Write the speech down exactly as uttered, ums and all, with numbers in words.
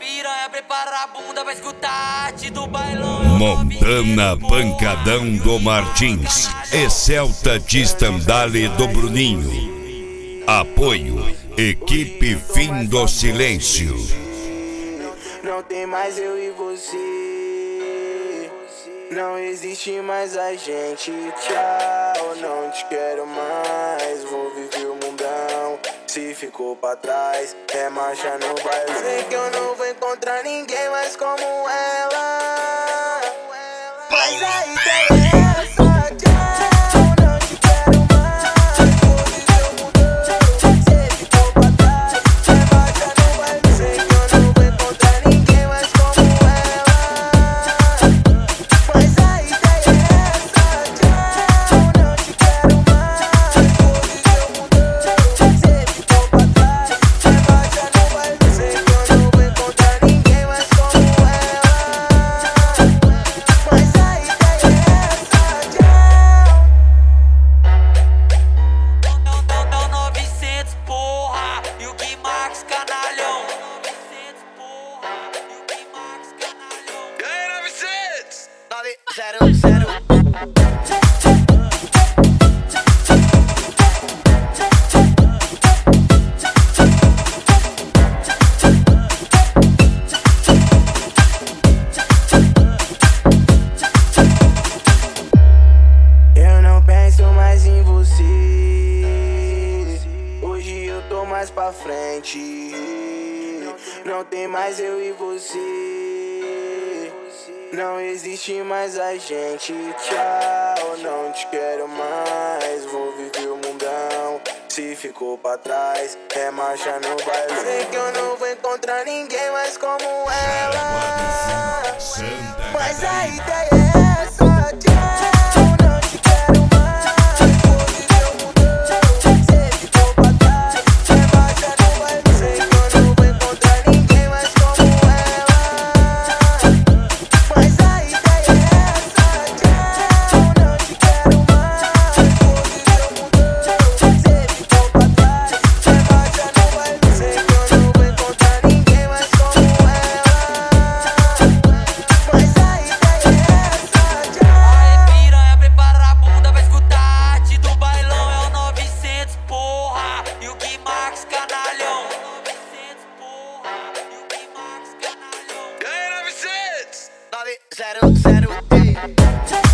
piranha, prepara a bunda pra escutar a arte do bailão. Montana Pancadão do Martins e Celta de Estandale do Bruninho. Apoio Equipe Fim do Silêncio. Não tem mais eu e você, não existe mais a gente. Tchau, não te quero mais, vou viver o mundão. Se ficou pra trás, é marcha no baile. Sei que eu não vou encontrar ninguém mais como ela, mas a ideia é essa. Tchau, não te quero mais, vou viver o mundão. Se ficou pra trás, é marcha no baile. Sei que eu não vou encontrar ninguém mais como ela, mas a ideia é essa. Tchau, não te quero mais, vou viver o mundão. Se ficou pra trás, é marcha no baile. Sei que eu não vou encontrar ninguém mais como ela, mas a ideia é essa. Tchau. Não, não, não, novecentos, porra. E o Gui Max, canalhão. novecentos, porra. E o Gui Max, canalhão. E aí, novecentos? nove zero zero. Eu não penso mais em você, hoje eu tô mais pra frente. Não tem mais eu e você, não existe mais a gente. Tchau, não te quero mais, vou viver o mundão. Se ficou pra trás, é marcha no baile. Sei que eu não vou encontrar ninguém mais como ela, mas a ideia é essa. Tchau, não te quero mais, vou viver o mundão. Se ficou pra trás, é marcha no baile. Sei que eu não vou encontrar ninguém mais como ela, mas a ideia é essa. Tchau, não te quero mais, vou viver o mundão. Se ficou pra trás, é marcha no baile. Sei que eu não vou encontrar ninguém mais como ela, mas a ideia é essa. Tchau. Aê, piranha, prepara a bunda pra escutar a arte do bailão. É o novecentos, porra. E o Gui Max, canalhão. novecentos, porra. E o Gui Max, canalhão. E aí, novecentos? nove zero zero.